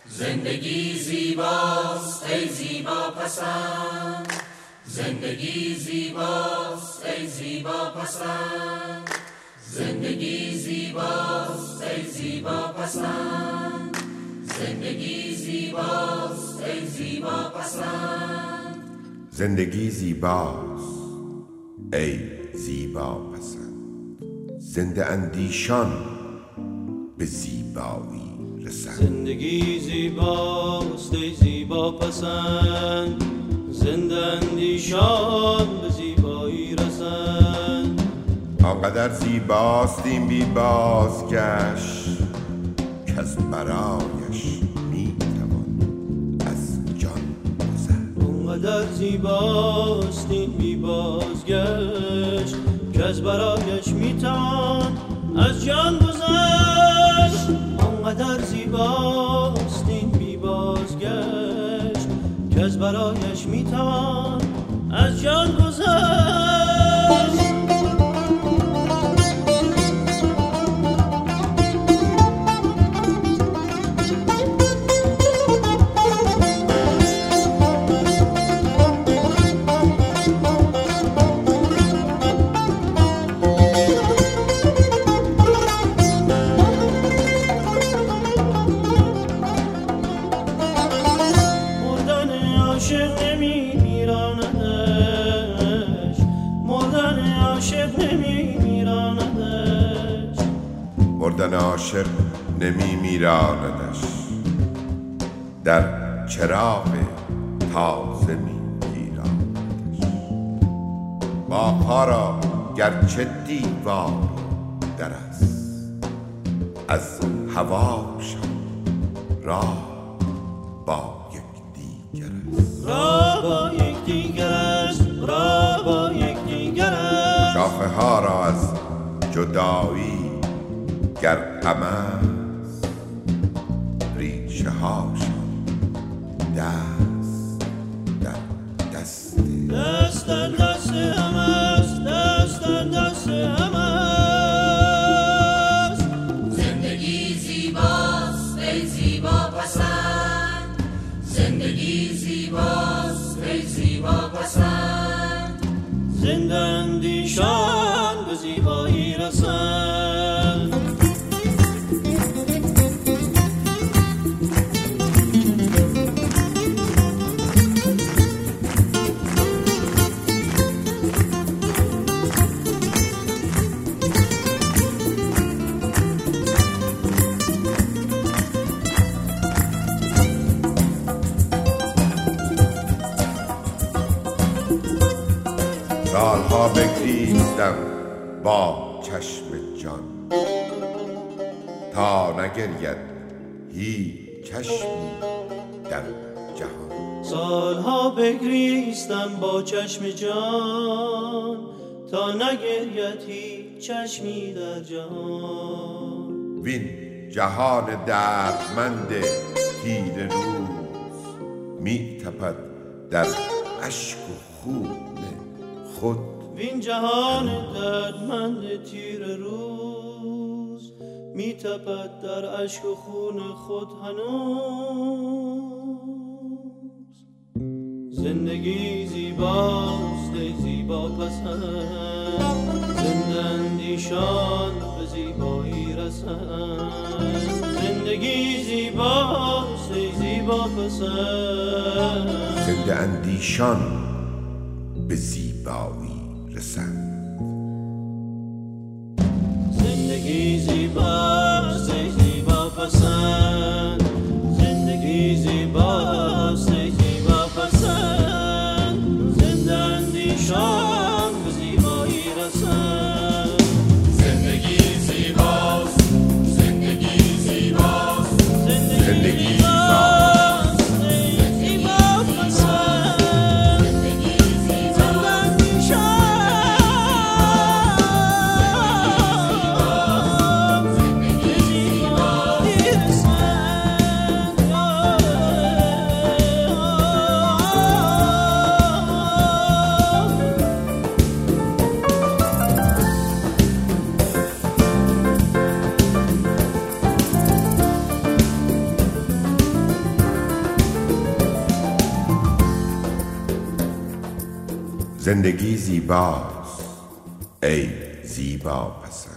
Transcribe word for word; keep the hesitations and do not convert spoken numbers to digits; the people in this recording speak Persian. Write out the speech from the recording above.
زندگی زیباست ای زیبا پسند، زندگی زیباست ای زیبا پسند، زندگی زیباست ای زیبا پسند، زندگی زیباست ای زیبا پسند، زندگی زیباست ای زیبا پسند. زنده اندیشان به زیبایی رسند. زندگی زیباست ای زیبا پسند، زنده اندیشان به زیبایی رسند. آنقدر زیباست این بی بازگشت که از برایش میتوان از جان گذشت. آنقدر زیباست این بی بازگشت که از برایش میتوان از جان گذشت. آنقدر زیباست این بی بازگشت که از برایش میتوان از جان گذشت. عاشق نمی میراندش، مردن عاشق نمی میراندش، مردن عاشق نمی میراندش، در چراغ تازه می گیراندش. باغ‌ها را گرچه دیوار در است، از هواشان راه با راه با یک دیگر است، راه با یک دیگر است. شاخه ها را از جدایی گر غم است، ریشه هاشان دست در دست دست در دست هم است، دست در دست هم است. زندگی زیباست ای زیبا پسند، زندگی زیباست ای زیبا پسند، زنده اندیشان به زیبایی رسند. سالها بگریستم با چشم جان، تا نگرید هیچ چشمی در جهان. سالها بگریستم با چشم جان، تا نگرید هیچ چشمی در جهان. وین جهان دردمند تیره روز می تپد در اشک و خون خود. وین جهان دردمند تیره روز می تپد در اشک و خون خود هنوز. زندگی زیباست ای زیبا پسند، زنده اندیشان به زیبایی رسند. زندگی زیباست ای زیبا پسند، زنده اندیشان به زیبایی رسند. زندگی زیباست ای زیبا پسند، زندگی زیباست ای زیبا پسند، زنده اندیشان به زیبایی رسند. زندگی زیباست، زندگی زیباست، زندگی زیبا پسند، زنده اندیشان زندگی زیباست ای زیبا پسند.